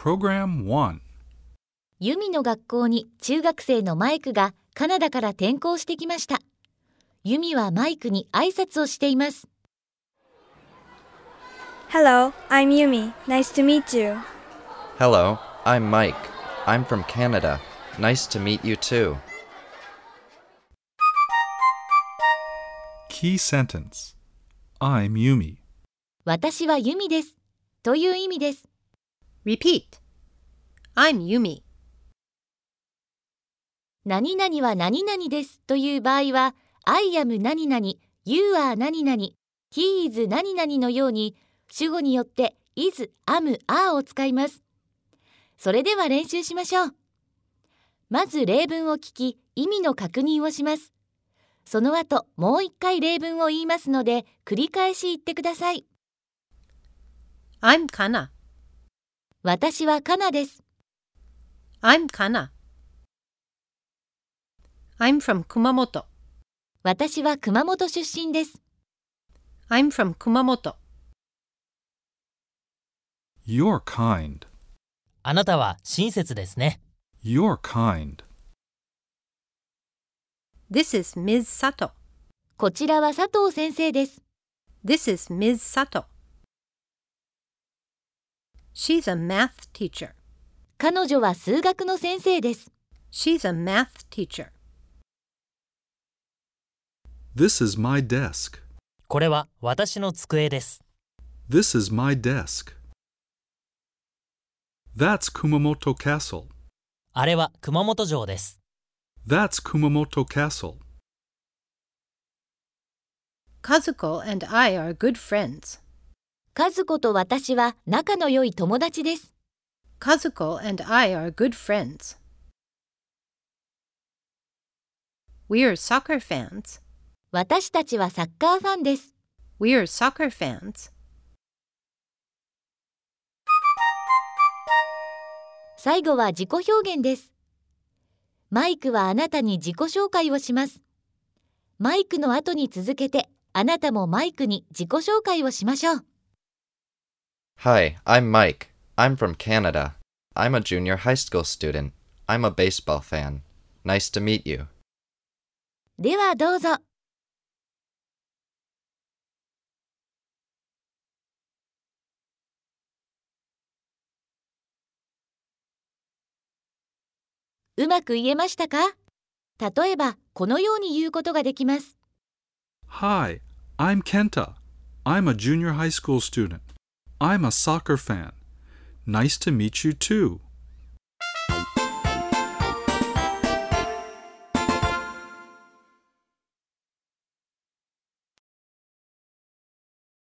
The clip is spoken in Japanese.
Program 1. ユミの学校に中学生のマイクがカナダから転校してきました。ユミはマイクに挨拶をしています。 Hello, I'm Yumi. Nice to meet you. Hello, I'm Mike. I'm from Canada. Nice to meet you too. Key sentence. I'm Yumi. 私はユミです。という意味です。 Repeat. I'm Yumi. 何々は何々ですという場合は I am 何々、You are 何々、He is 何々のように主語によって is、am、are を使います。それでは練習しましょう。まず例文を聞き、意味の確認をします。その後、もう一回例文を言いますので、繰り返し言ってください。 I'm Kana. 私はカナです。 I'm Kana. I'm from Kumamoto. 私は熊本出身です。 I'm from Kumamoto. You're kind. あなたは親切ですね。 You're kind. This is Ms. Sato. こちらは佐藤先生です。 This is Ms. Sato. She's a math teacher. 彼女は数学の先生です。 She's a math teacher. This is my desk. これは私の机です。 This is my desk. That's Kumamoto Castle. あれは熊本城です。 That's Kumamoto Castle. Kazuko and I are good friends. 和子と私は仲の良い友達です。 Kazuko and I are good friends. We're soccer fans. 私たちはサッカーファンです。 We're soccer fans. 最後は自己表現です。マイクはあなたに自己紹介をします。マイクの後に続けて、あなたもマイクに自己紹介をしましょう。 Hi, I'm Mike. I'm from Canada. I'm a junior high school student. I'm a baseball fan. Nice to meet you. ではどうぞ。うまく言えましたか？例えば、このように言うことができます。 Hi, I'm Kenta. I'm a junior high school student. I'm a soccer fan. Nice to meet you too.